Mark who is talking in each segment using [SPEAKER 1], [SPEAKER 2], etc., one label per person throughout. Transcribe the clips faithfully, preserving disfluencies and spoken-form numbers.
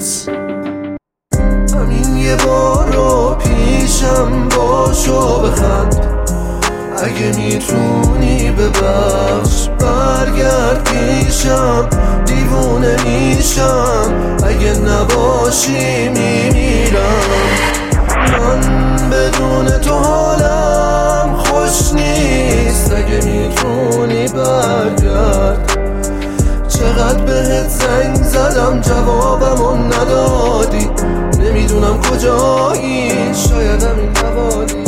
[SPEAKER 1] Beats.
[SPEAKER 2] همین یه بارو پیشم باشو بخند، اگه میتونی ببخش برگرد پیشم، دیوونه میشم اگه نباشی میمیرم. من بدون تو حالم خوش نیست، اگه میتونی برگرد. چقدر بهت زنگ زدم جوابمو ندادی، نمیدونم کجایی، شاید همین نبادی.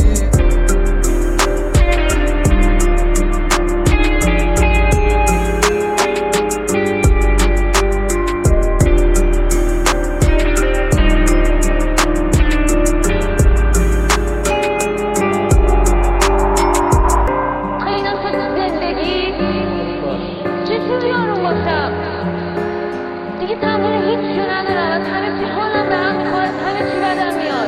[SPEAKER 3] دیگه تمام هیچ جو ندارم، از همه چی حالم به هم میخواد، همه چی بدم میاد.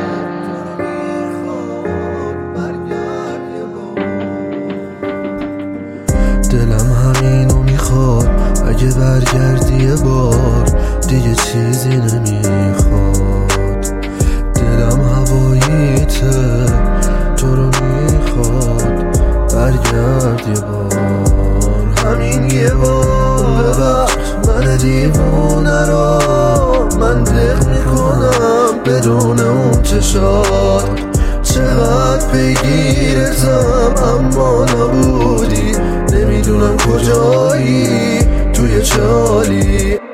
[SPEAKER 2] دلم همینو میخواد، اگه برگردی یه بار دیگه چیزی نمیخواد. دلم هواییته تو رو میخواد، برگرد یه بار، همین یه بار. ببخش من دیوونه رو من دق میکنم بدون اون چشات. چقدر پیگیرتم اما نبودی، نمیدونم کجایی توی چالی.